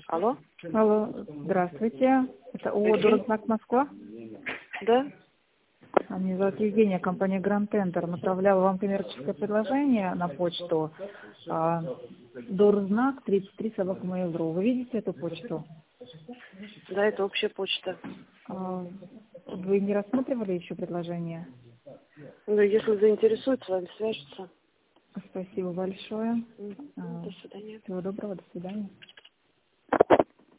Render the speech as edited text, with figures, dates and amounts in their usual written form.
Алло? Алло, здравствуйте. Это ООО «Дорзнак Москва». Да? Меня зовут Евгения, компания Grand Tender. Направляла вам коммерческое предложение на почту. Дорзнак 33 @mail.ru. Вы видите эту почту? Да, это общая почта. Вы не рассматривали еще предложение? Ну, если заинтересует, с вами свяжутся. Спасибо большое. До свидания. Всего доброго, до свидания.